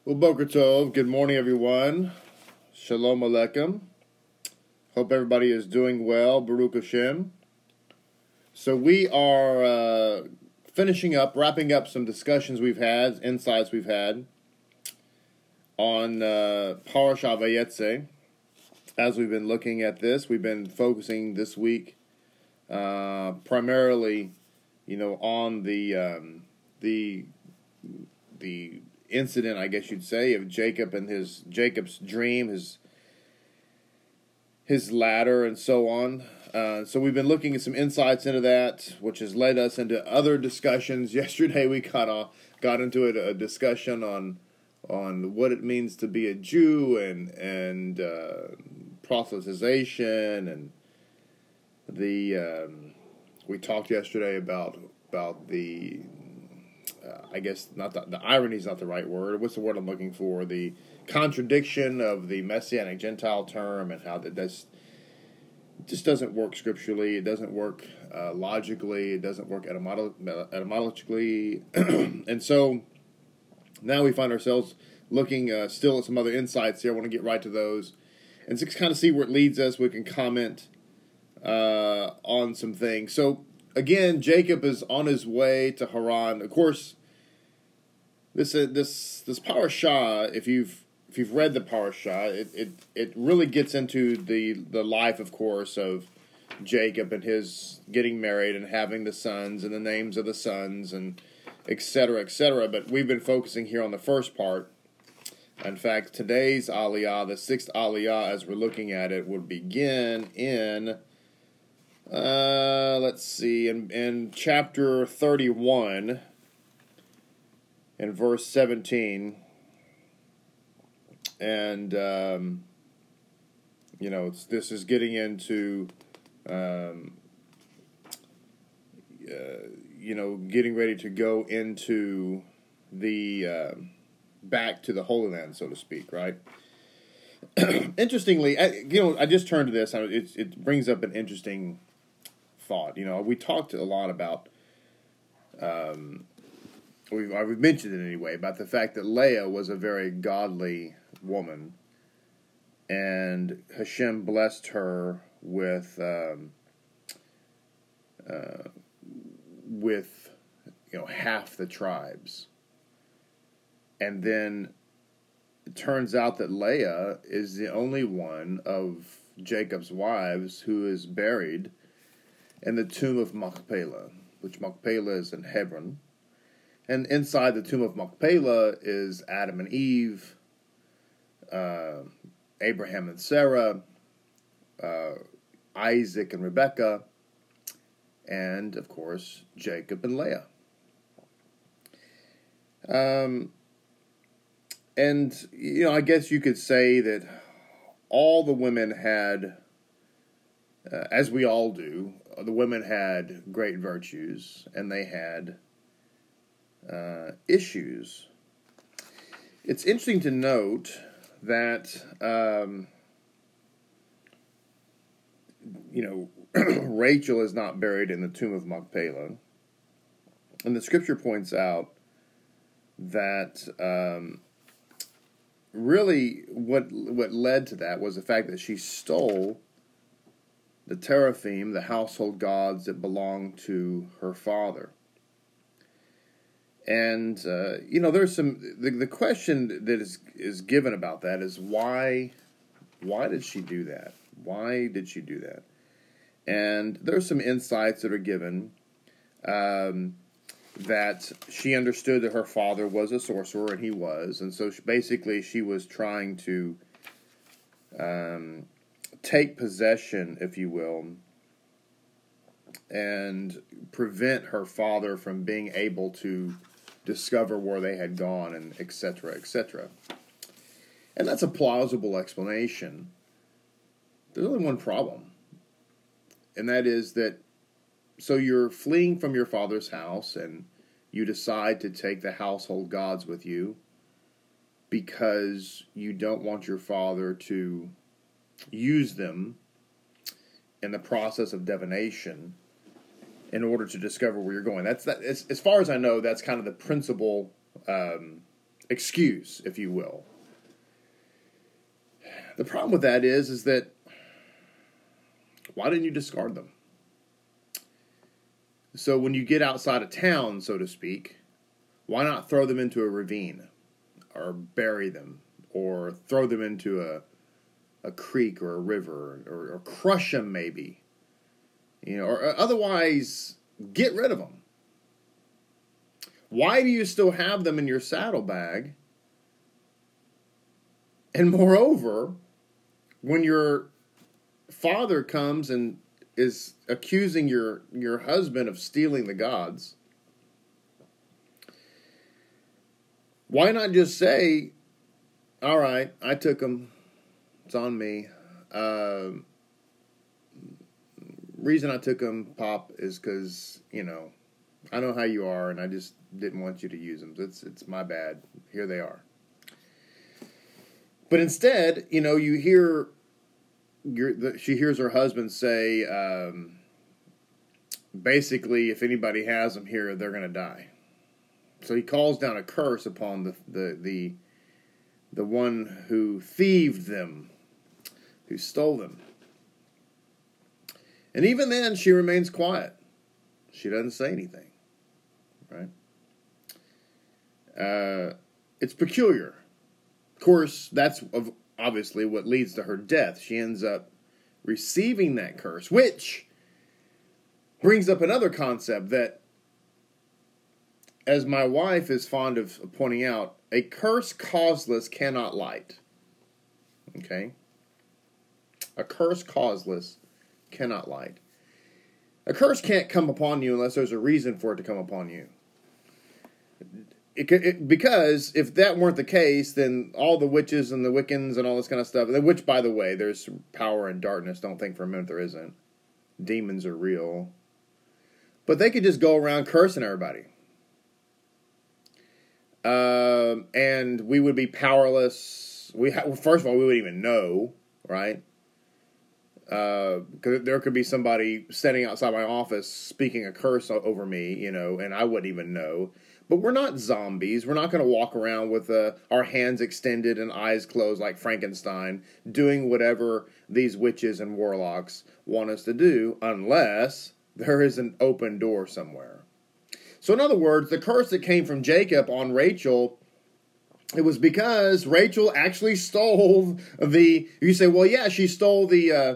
Well, Boker Tov, good morning, everyone. Shalom Aleichem. Hope everybody is doing well. Baruch Hashem. So we are wrapping up some discussions we've had, insights we've had on Parashat Vayetze. As we've been looking at this, we've been focusing this week primarily, on the incident, I guess you'd say, of Jacob and Jacob's dream, his ladder, and so on. So we've been looking at some insights into that, which has led us into other discussions. Yesterday we got into a discussion on what it means to be a Jew and proselytization, and we talked yesterday about the I guess not the irony is not the right word. What's the word I'm looking for? The contradiction of the Messianic Gentile term, and how that just doesn't work scripturally. It doesn't work logically. It doesn't work etymologically. And so now we find ourselves looking still at some other insights here. I want to get right to those and just kind of see where it leads us. We can comment on some things. So again, Jacob is on his way to Haran. Of course, this parashah, if you've read the parashah, it really gets into the life, of course, of Jacob and his getting married and having the sons and the names of the sons and et cetera, et cetera. But we've been focusing here on the first part. In fact, today's aliyah, the sixth aliyah, as we're looking at it, would begin in let's see, in chapter 31, in verse 17, and this is getting into getting ready to go into the back to the Holy Land, so to speak, right? Interestingly, I just turned to this. It brings up an interesting thought. We talked a lot about, we've mentioned it anyway, about the fact that Leah was a very godly woman, and Hashem blessed her with half the tribes, and then it turns out that Leah is the only one of Jacob's wives who is buried in the tomb of Machpelah, which Machpelah is in Hebron. And inside the tomb of Machpelah is Adam and Eve, Abraham and Sarah, Isaac and Rebekah, and, of course, Jacob and Leah. And, I guess you could say that all the women had, as we all do, the women had great virtues, and they had issues. It's interesting to note that, Rachel is not buried in the tomb of Machpelah. And the scripture points out that really what led to that was the fact that she stole the teraphim, the household gods that belonged to her father. And, there's the question that is given about that is why did she do that? Why did she do that? And there's some insights that are given, that she understood that her father was a sorcerer, and he was, and so she was trying to take possession, if you will, and prevent her father from being able to discover where they had gone, and et cetera, et cetera. And that's a plausible explanation. There's only one problem, and that is that, so you're fleeing from your father's house, and you decide to take the household gods with you because you don't want your father to use them in the process of divination in order to discover where you're going. That's as far as I know, that's kind of the principal excuse, if you will. The problem with that is that why didn't you discard them? So when you get outside of town, so to speak, why not throw them into a ravine or bury them or throw them into a creek or a river or crush them maybe, or otherwise get rid of them. Why do you still have them in your saddlebag? And moreover, when your father comes and is accusing your husband of stealing the gods, why not just say, all right, I took them, it's on me. Reason I took them, Pop, is because, I know how you are and I just didn't want you to use them. It's my bad. Here they are. But instead, you hear she hears her husband say, basically, if anybody has them here, they're going to die. So he calls down a curse upon the one who thieved them, who stole them. And even then, she remains quiet. She doesn't say anything, right? It's peculiar. Of course, that's obviously what leads to her death. She ends up receiving that curse, which brings up another concept that, as my wife is fond of pointing out, a curse causeless cannot light. Okay? A curse causeless cannot light. A curse can't come upon you unless there's a reason for it to come upon you. Because if that weren't the case, then all the witches and the Wiccans and all this kind of stuff, which, by the way, there's power in darkness. Don't think for a minute there isn't. Demons are real. But they could just go around cursing everybody. And we would be powerless. First of all, we wouldn't even know, right? Because there could be somebody standing outside my office speaking a curse over me, and I wouldn't even know. But we're not zombies. We're not going to walk around with our hands extended and eyes closed like Frankenstein, doing whatever these witches and warlocks want us to do, unless there is an open door somewhere. So in other words, the curse that came from Jacob on Rachel, it was because Rachel actually stole the. You say, well, yeah, she stole the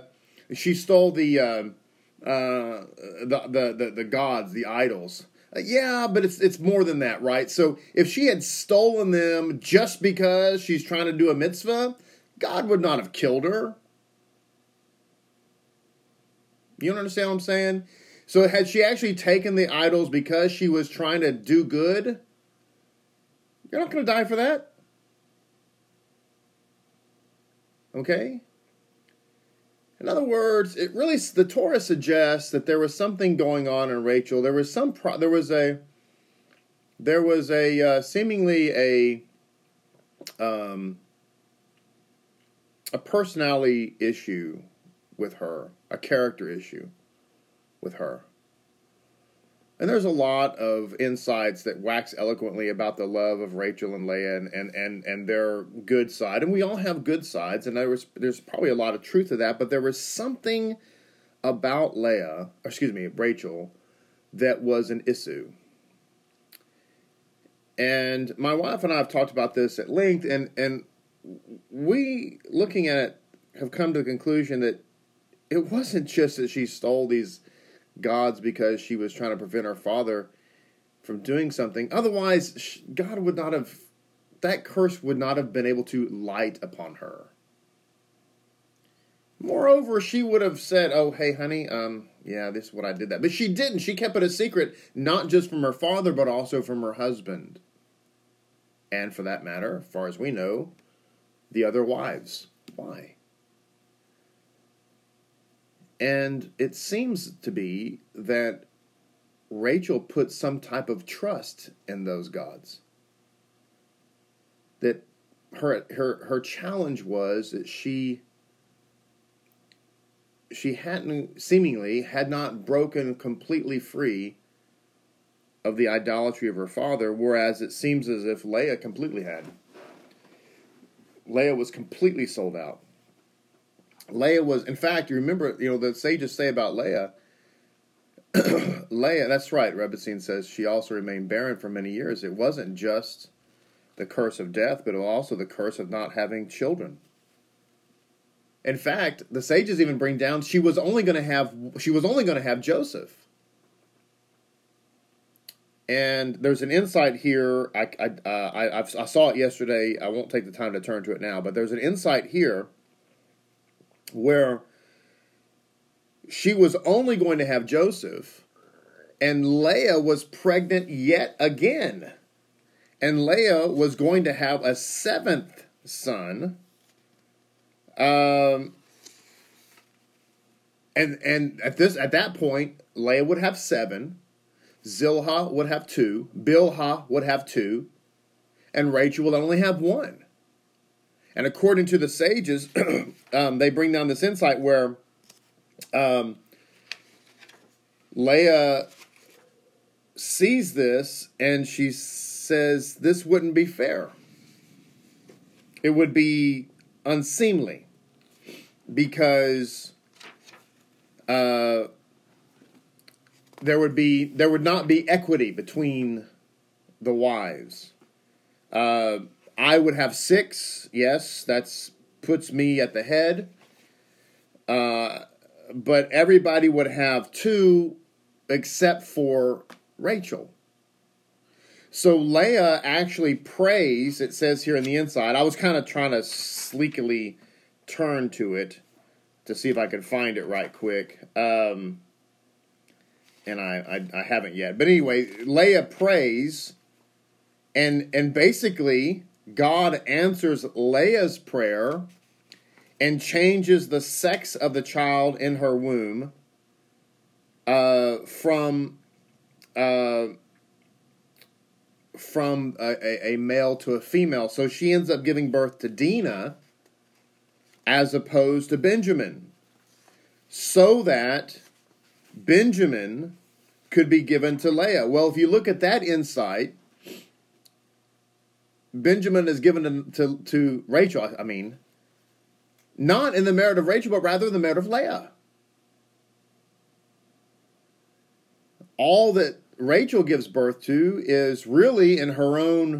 gods, the idols. Yeah, but it's more than that, right? So if she had stolen them just because she's trying to do a mitzvah, God would not have killed her. You don't understand what I'm saying? So had she actually taken the idols because she was trying to do good, you're not going to die for that. Okay? In other words, the Torah suggests that there was something going on in Rachel. There was seemingly a personality issue with her, a character issue with her. And there's a lot of insights that wax eloquently about the love of Rachel and Leah and their good side. And we all have good sides, and there's probably a lot of truth to that, but there was something about Rachel, that was an issue. And my wife and I have talked about this at length, and we, looking at it, have come to the conclusion that it wasn't just that she stole these gods because she was trying to prevent her father from doing something. Otherwise, God would not have, that curse would not have been able to light upon her. Moreover, she would have said, oh, hey, honey, yeah, this is what I did that. But she didn't. She kept it a secret, not just from her father, but also from her husband. And for that matter, as far as we know, the other wives. Why? And it seems to be that Rachel put some type of trust in those gods. That her challenge was that she had not broken completely free of the idolatry of her father, whereas it seems as if Leah completely had. Leah was completely sold out. Leah was, in fact, you remember, the sages say about Leah, Leah, that's right, Rebbetzin says, she also remained barren for many years. It wasn't just the curse of death, but also the curse of not having children. In fact, the sages even bring down she was only going to have Joseph. And there's an insight here. I saw it yesterday. I won't take the time to turn to it now, but there's an insight here where she was only going to have Joseph, and Leah was pregnant yet again. And Leah was going to have a seventh son. And at that point, Leah would have 7. Zilha would have 2. Bilhah would have 2. And Rachel would only have 1. And according to the sages, they bring down this insight where Leah sees this and she says, this wouldn't be fair. It would be unseemly because there would not be equity between the wives. I would have 6. Yes, that puts me at the head. But everybody would have 2 except for Rachel. So Leah actually prays, it says here in the inside. I was kind of trying to sleekily turn to it to see if I could find it right quick. And I haven't yet. But anyway, Leah prays, and basically God answers Leah's prayer and changes the sex of the child in her womb from a male to a female. So she ends up giving birth to Dinah as opposed to Benjamin, so that Benjamin could be given to Leah. Well, if you look at that insight, Benjamin is given to Rachel. I mean, not in the merit of Rachel, but rather in the merit of Leah. All that Rachel gives birth to is really in her own,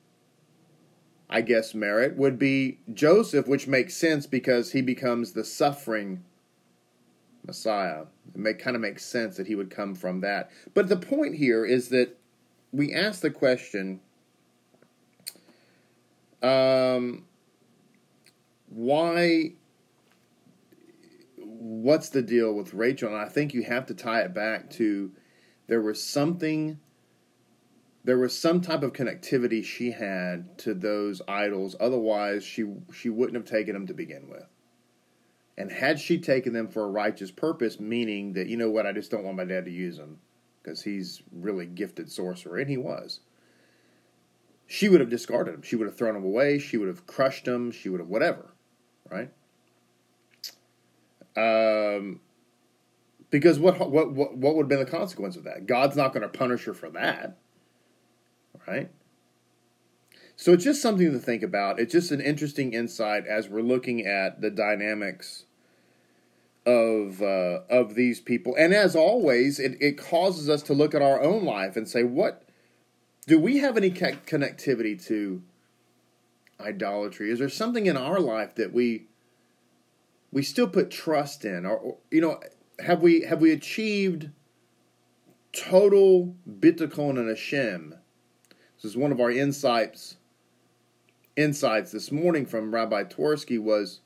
I guess, merit, would be Joseph, which makes sense because he becomes the suffering Messiah. It kind of makes sense that he would come from that. But the point here is that we ask the question, what's the deal with Rachel? And I think you have to tie it back to there was some type of connectivity she had to those idols. Otherwise, she wouldn't have taken them to begin with. And had she taken them for a righteous purpose, meaning that, I just don't want my dad to use them because he's really gifted sorcerer, and he was, she would have discarded them. She would have thrown them away. She would have crushed them. She would have whatever, right? Because what would have been the consequence of that? God's not going to punish her for that, right? So it's just something to think about. It's just an interesting insight as we're looking at the dynamics of these people. And as always, it causes us to look at our own life and say, what do we have any connectivity to idolatry? Is there something in our life that we still put trust in, or have we achieved total bitachon and Hashem? This is one of our insights this morning from Rabbi Twersky was,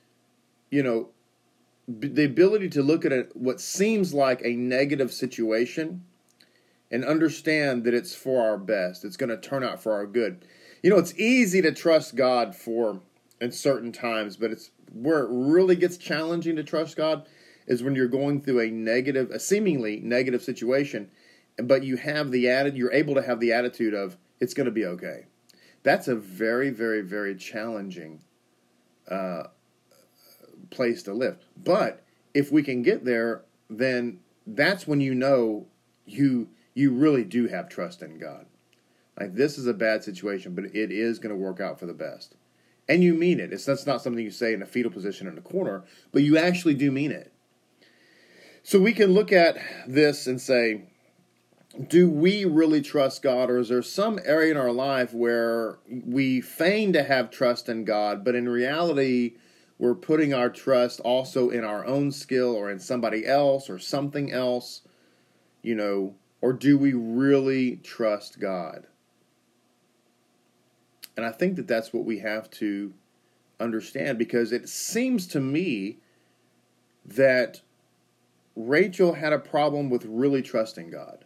the ability to look at what seems like a negative situation and understand that it's for our best. It's going to turn out for our good. It's easy to trust God in certain times, but it's where it really gets challenging to trust God is when you're going through a seemingly negative situation, but you're able to have the attitude of it's going to be okay. That's a very, very, very challenging place to live. But if we can get there, then that's when you you really do have trust in God. Like, this is a bad situation, but it is going to work out for the best. And you mean it. That's not something you say in a fetal position in a corner, but you actually do mean it. So we can look at this and say, do we really trust God, or is there some area in our life where we feign to have trust in God, but in reality, we're putting our trust also in our own skill or in somebody else or something else, or do we really trust God? And I think that that's what we have to understand, because it seems to me that Rachel had a problem with really trusting God.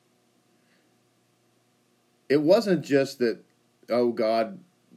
It wasn't just that, God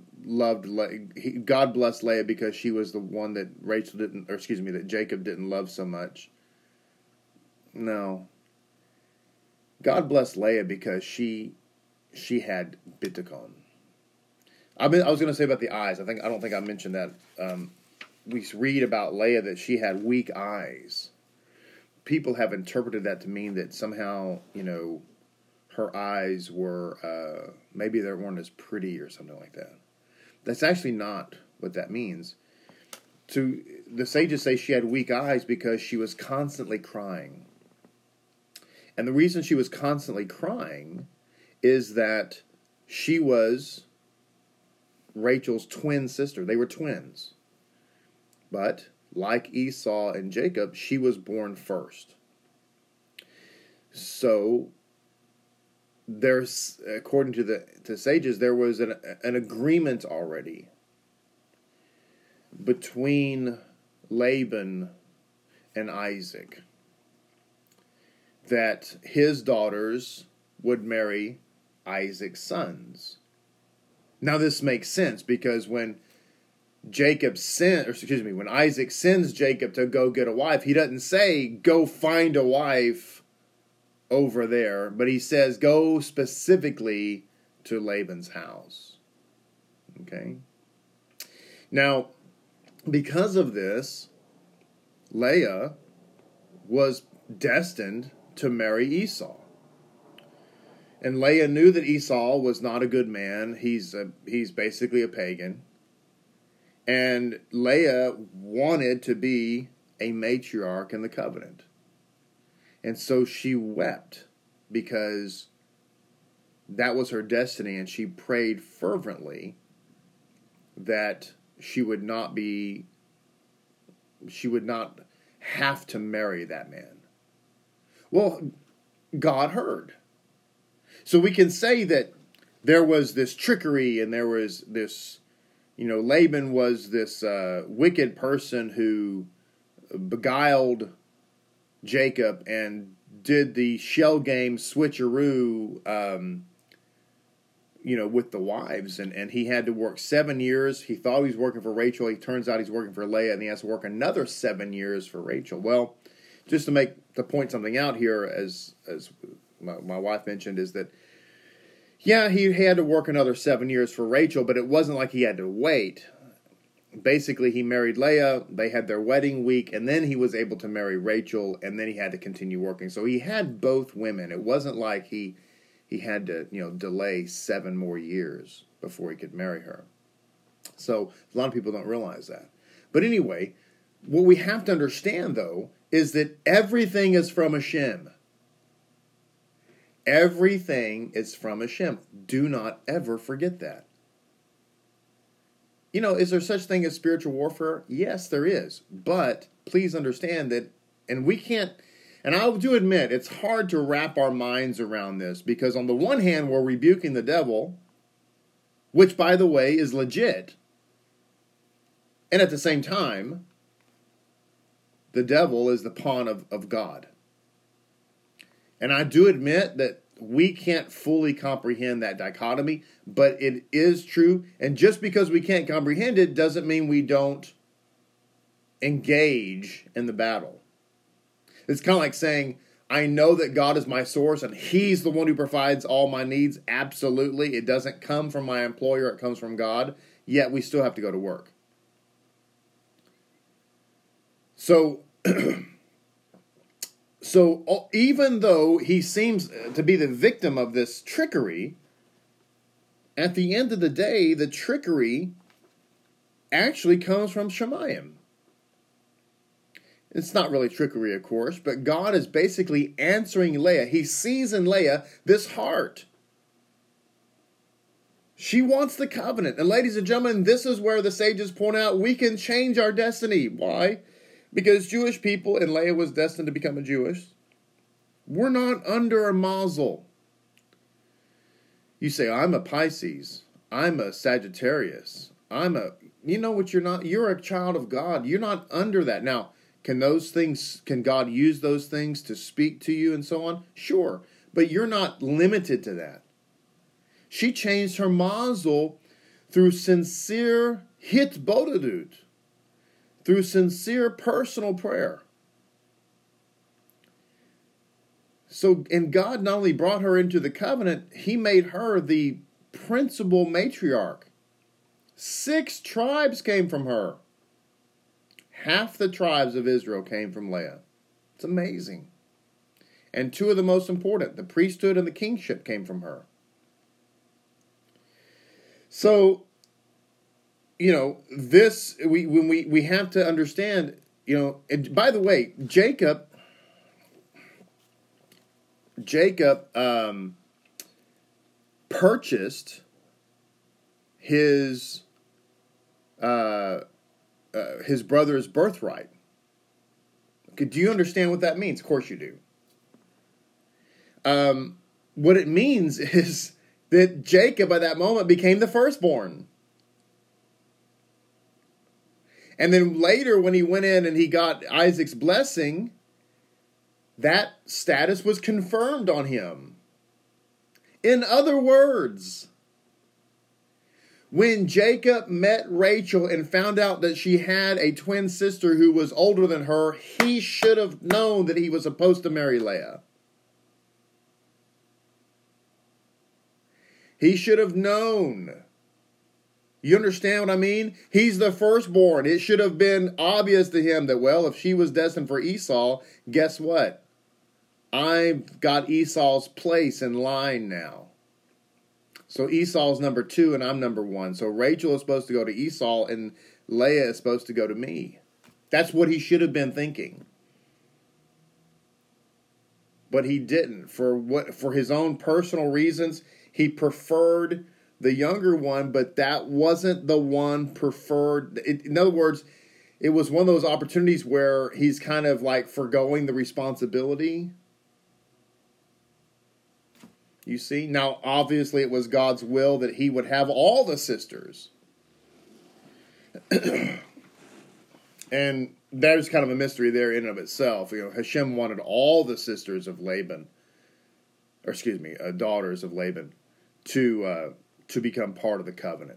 blessed Leah because she was the one that that Jacob didn't love so much. No. God blessed Leah because she had bitachon. I was going to say about the eyes. I don't think I mentioned that. We read about Leah that she had weak eyes. People have interpreted that to mean that somehow, her eyes were, maybe they weren't as pretty or something like that. That's actually not what that means. The sages say she had weak eyes because she was constantly crying. And the reason she was constantly crying is that she was Rachel's twin sister. They were twins. But, like Esau and Jacob, she was born first. So, there's, according to the sages, there was an agreement already between Laban and Isaac that his daughters would marry Isaac's sons. Now this makes sense because when when Isaac sends Jacob to go get a wife, he doesn't say, go find a wife over there, but he says, go specifically to Laban's house. Okay? Now, because of this, Leah was destined to marry Esau. And Leah knew that Esau was not a good man. He's basically a pagan. And Leah wanted to be a matriarch in the covenant. And so she wept because that was her destiny, and she prayed fervently that she would not have to marry that man. Well, God heard. So we can say that there was this trickery and there was this, Laban was this wicked person who beguiled Jacob and did the shell game switcheroo, with the wives. And he had to work 7 years. He thought he was working for Rachel. It turns out he's working for Leah, and he has to work another 7 years for Rachel. Well, just to point something out here, as my wife mentioned, is that, yeah, he had to work another 7 years for Rachel, but it wasn't like he had to wait. Basically, he married Leah, they had their wedding week, and then he was able to marry Rachel, and then he had to continue working. So he had both women. It wasn't like he had to, delay 7 more years before he could marry her. So a lot of people don't realize that. But anyway, what we have to understand, though, is that everything is from Hashem. Everything is from Hashem. Do not ever forget that. Is there such thing as spiritual warfare? Yes, there is. But please understand that, and we can't, and I do admit, it's hard to wrap our minds around this, because on the one hand, we're rebuking the devil, which, by the way, is legit. And at the same time, the devil is the pawn of God. And I do admit that we can't fully comprehend that dichotomy, but it is true. And just because we can't comprehend it doesn't mean we don't engage in the battle. It's kind of like saying, I know that God is my source and He's the one who provides all my needs. Absolutely. It doesn't come from my employer. It comes from God. Yet we still have to go to work. So So even though he seems to be the victim of this trickery, at the end of the day, the trickery actually comes from Shemayim. It's not really trickery, of course, but God is basically answering Leah. He sees in Leah this heart. She wants the covenant. And ladies and gentlemen, this is where the sages point out we can change our destiny. Why? Because Jewish people, and Leah was destined to become a Jewish, we're not under a mazel. You say, I'm a Pisces. I'm a Sagittarius. You know what you're not? You're a child of God. You're not under that. Now, can God use those things to speak to you and so on? Sure. But you're not limited to that. She changed her mazel through sincere hitbodedut, through sincere personal prayer. So, and God not only brought her into the covenant, he made her the principal matriarch. 6 tribes came from her. Half the tribes of Israel came from Leah. It's amazing. And 2 of the most important, the priesthood and the kingship, came from her. So, this, we have to understand, and by the way, Jacob purchased his brother's birthright. Okay, do you understand what that means? Of course you do. What it means is that Jacob at that moment became the firstborn. And then later when he went in and he got Isaac's blessing, that status was confirmed on him. In other words, when Jacob met Rachel and found out that she had a twin sister who was older than her, he should have known that he was supposed to marry Leah. He should have known. You understand what I mean? He's the firstborn. It should have been obvious to him that, well, if she was destined for Esau, guess what? I've got Esau's place in line now. So Esau's number 2 and I'm number 1. So Rachel is supposed to go to Esau and Leah is supposed to go to me. That's what he should have been thinking. But he didn't. For his own personal reasons, he preferred the younger one, but that wasn't the one preferred. In other words, it was one of those opportunities where he's kind of like forgoing the responsibility. You see? Now, obviously, it was God's will that he would have all the sisters. And there's kind of a mystery there in and of itself. Hashem wanted all the sisters of Laban, daughters of Laban, to become part of the covenant.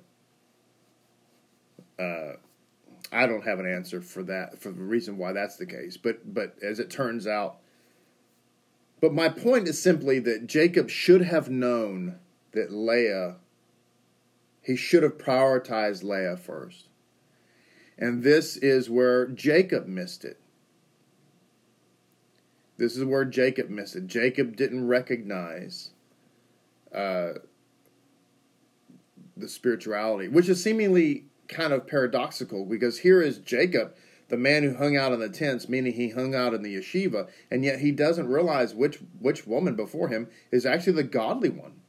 I don't have an answer for that, for the reason why that's the case. But as it turns out, but my point is simply that Jacob should have known that he should have prioritized Leah first. And this is where Jacob missed it. This is where Jacob missed it. Jacob didn't recognize the spirituality, which is seemingly kind of paradoxical, because here is Jacob, the man who hung out in the tents, meaning he hung out in the yeshiva, and yet he doesn't realize which woman before him is actually the godly one.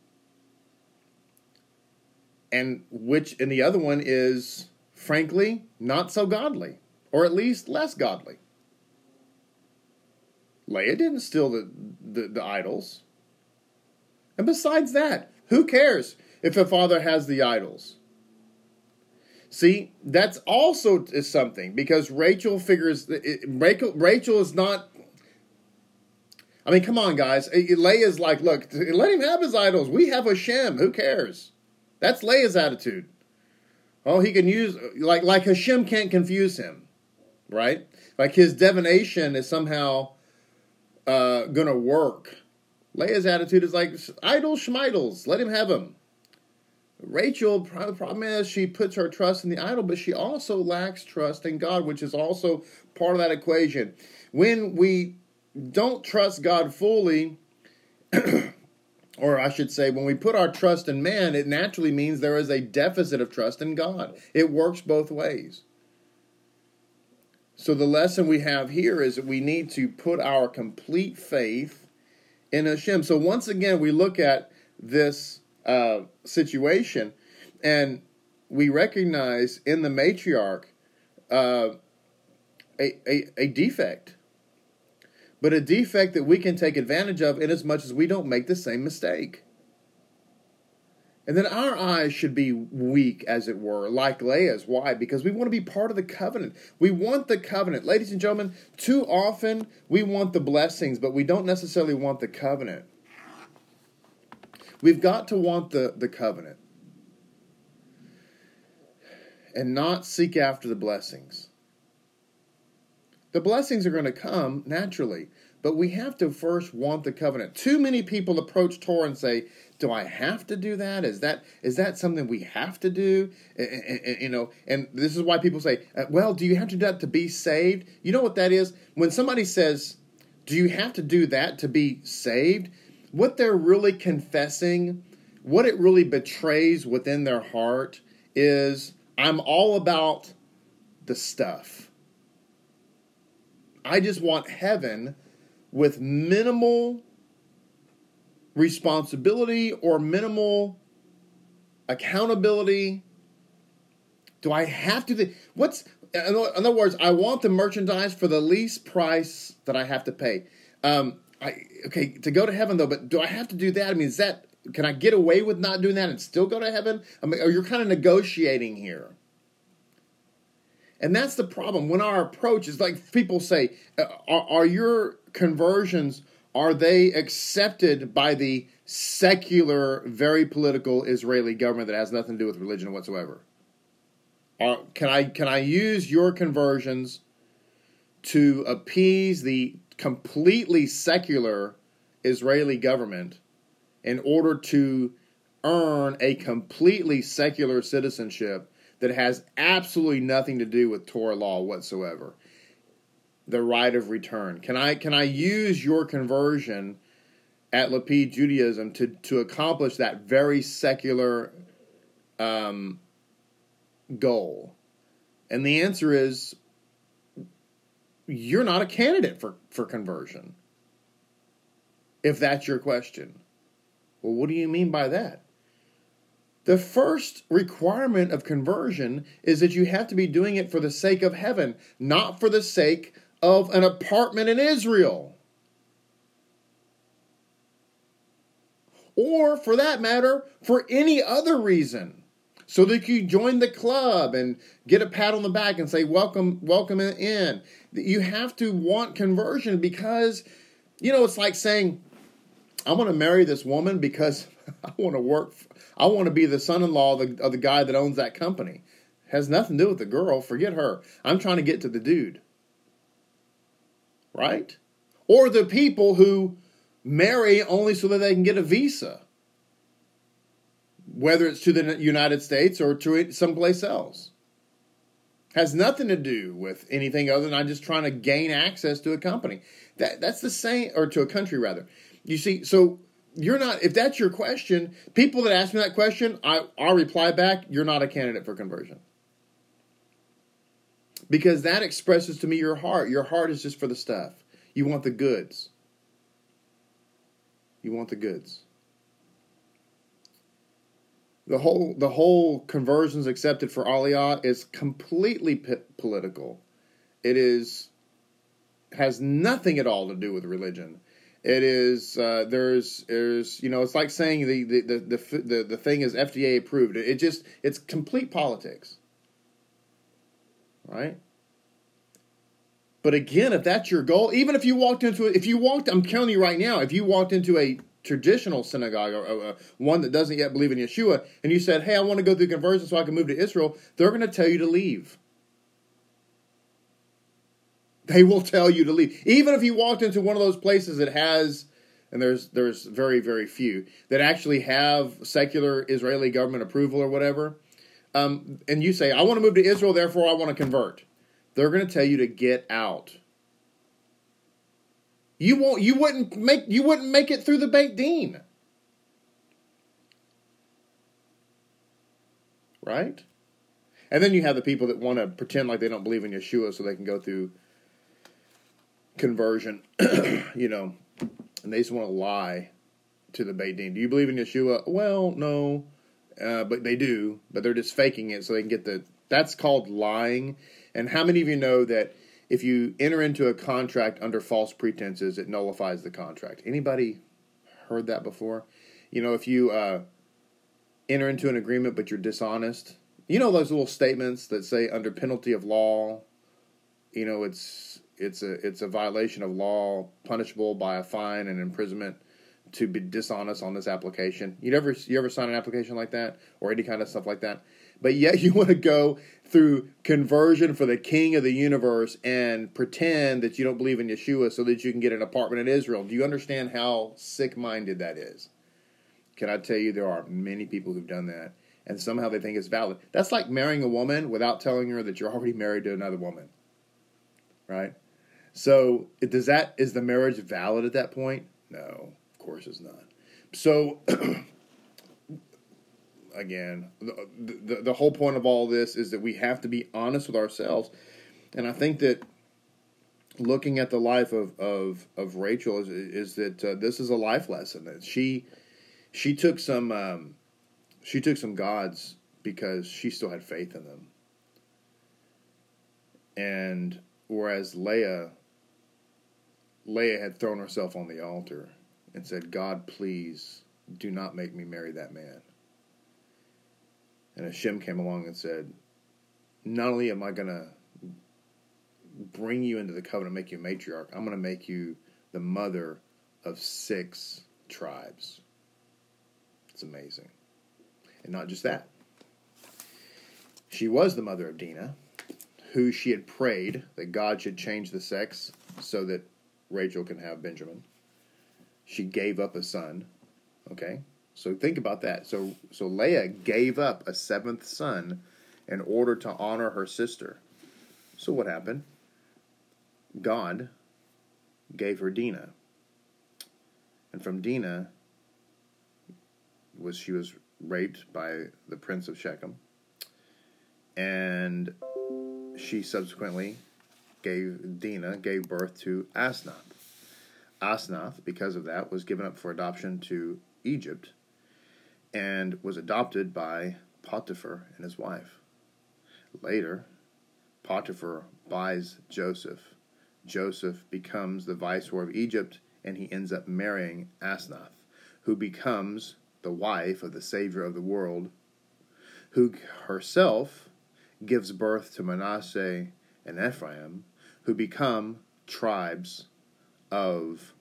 And the other one is, frankly, not so godly, or at least less godly. Leah didn't steal the idols. And besides that, who cares if a father has the idols? See, that's also is something, because Rachel figures Rachel is not. I mean, come on, guys. Leah's like, look, let him have his idols. We have Hashem. Who cares? That's Leah's attitude. Oh, he can use like Hashem can't confuse him, right? Like his divination is somehow going to work. Leah's attitude is like idols, schmeidels. Let him have them. Rachel, the problem is she puts her trust in the idol, but she also lacks trust in God, which is also part of that equation. When we don't trust God fully, or I should say, when we put our trust in man, it naturally means there is a deficit of trust in God. It works both ways. So the lesson we have here is that we need to put our complete faith in Hashem. So once again, we look at this situation, and we recognize in the matriarch a defect. But a defect that we can take advantage of in as much as we don't make the same mistake. And then our eyes should be weak, as it were, like Leah's. Why? Because we want to be part of the covenant. We want the covenant. Ladies and gentlemen, too often we want the blessings, but we don't necessarily want the covenant. We've got to want the covenant and not seek after the blessings. The blessings are going to come naturally, but we have to first want the covenant. Too many people approach Torah and say, do I have to do that? Is that something we have to do? And this is why people say, well, do you have to do that to be saved? You know what that is? When somebody says, do you have to do that to be saved? What they're really confessing, what it really betrays within their heart is, I'm all about the stuff. I just want heaven with minimal responsibility or minimal accountability. Do I have to? In other words, I want the merchandise for the least price that I have to pay. To go to heaven though, but do I have to do that? I mean, can I get away with not doing that and still go to heaven? I mean, or you're kind of negotiating here. And that's the problem. When our approach is like people say, are your conversions, are they accepted by the secular, very political Israeli government that has nothing to do with religion whatsoever? Can I use your conversions to appease the completely secular Israeli government in order to earn a completely secular citizenship that has absolutely nothing to do with Torah law whatsoever? The right of return. Can I use your conversion at Lapid Judaism to accomplish that very secular goal? And the answer is, you're not a candidate for conversion, if that's your question. Well, what do you mean by that? The first requirement of conversion is that you have to be doing it for the sake of heaven, not for the sake of an apartment in Israel. Or, for that matter, for any other reason. So that you join the club and get a pat on the back and say, welcome in. You have to want conversion because, it's like saying, I want to marry this woman because I want to be the son-in-law of the guy that owns that company. Has nothing to do with the girl. Forget her. I'm trying to get to the dude. Right? Or the people who marry only so that they can get a visa. Whether it's to the United States or to someplace else. Has nothing to do with anything other than I'm just trying to gain access to a company. That's the same, or to a country rather. You see, so you're not, if that's your question, people that ask me that question, I'll reply back, you're not a candidate for conversion. Because that expresses to me your heart. Your heart is just for the stuff. You want the goods. You want the goods. The whole conversions accepted for Aliyah is completely political. It has nothing at all to do with religion. It is there's it's like saying the thing is FDA approved. It's complete politics, right? But again, if that's your goal, even if you walked I'm telling you right now, if you walked into a traditional synagogue or one that doesn't yet believe in Yeshua, and you said, "Hey, I want to go through conversion so I can move to Israel," they're going to tell you to leave. They will tell you to leave. Even if you walked into one of those places that has, and there's very, very few, that actually have secular Israeli government approval or whatever, and you say, "I want to move to Israel, therefore I want to convert," they're going to tell you to get out. You wouldn't make it through the Beit Din. Right? And then you have the people that want to pretend like they don't believe in Yeshua so they can go through conversion, and they just want to lie to the Beit Din. Do you believe in Yeshua? Well, no, but they do, but they're just faking it so they can get that's called lying. And how many of you know that if you enter into a contract under false pretenses, it nullifies the contract? Anybody heard that before? If you enter into an agreement but you're dishonest, those little statements that say under penalty of law, it's a violation of law, punishable by a fine and imprisonment to be dishonest on this application. You ever sign an application like that or any kind of stuff like that? But yet you want to go through conversion for the King of the universe and pretend that you don't believe in Yeshua so that you can get an apartment in Israel. Do you understand how sick-minded that is? Can I tell you there are many people who've done that, and somehow they think it's valid. That's like marrying a woman without telling her that you're already married to another woman. Right? So is the marriage valid at that point? No, of course it's not. So again, the whole point of all this is that we have to be honest with ourselves. And I think that looking at the life of Rachel is that this is a life lesson. That she took some gods because she still had faith in them. And whereas Leah had thrown herself on the altar and said, God, please do not make me marry that man. And Hashem came along and said, not only am I going to bring you into the covenant, make you a matriarch, I'm going to make you the mother of 6 tribes. It's amazing. And not just that. She was the mother of Dinah, who she had prayed that God should change the sex so that Rachel can have Benjamin. She gave up a son. Okay? So think about that. So Leah gave up a 7th son in order to honor her sister. So what happened? God gave her Dinah. And from Dinah, she was raped by the prince of Shechem. And she subsequently gave birth to Asnath. Asnath, because of that, was given up for adoption to Egypt and was adopted by Potiphar and his wife. Later, Potiphar buys Joseph. Joseph becomes the viceroy of Egypt, and he ends up marrying Asnath, who becomes the wife of the Savior of the world, who herself gives birth to Manasseh and Ephraim, who become tribes of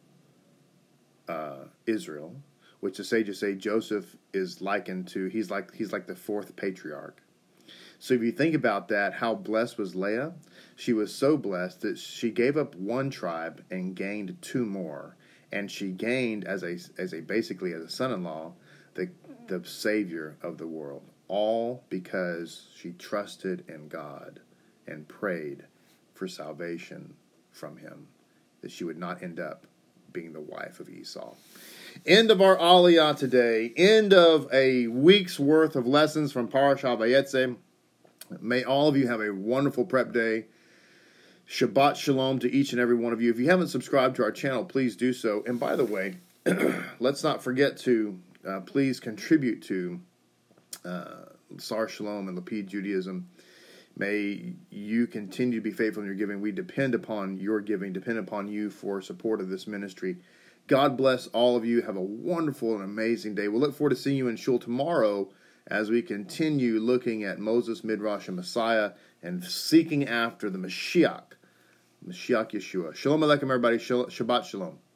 Israel, which the sages say Joseph is likened to, he's like the 4th patriarch. So if you think about that, how blessed was Leah? She was so blessed that she gave up 1 tribe and gained 2 more, and she gained as a son-in-law the Savior of the world, all because she trusted in God and prayed for salvation from Him, that she would not end up being the wife of Esau. End of our Aliyah today. End of a week's worth of lessons from Parashah Vayetze. May all of you have a wonderful prep day. Shabbat Shalom to each and every one of you. If you haven't subscribed to our channel, please do so. And by the way, let's not forget to please contribute to Sar Shalom and Lapid Judaism. May you continue to be faithful in your giving. We depend upon your giving, depend upon you for support of this ministry. God bless all of you. Have a wonderful and amazing day. We'll look forward to seeing you in Shul tomorrow as we continue looking at Moses, Midrash, and Messiah and seeking after the Mashiach Yeshua. Shalom Aleichem, everybody. Shabbat Shalom.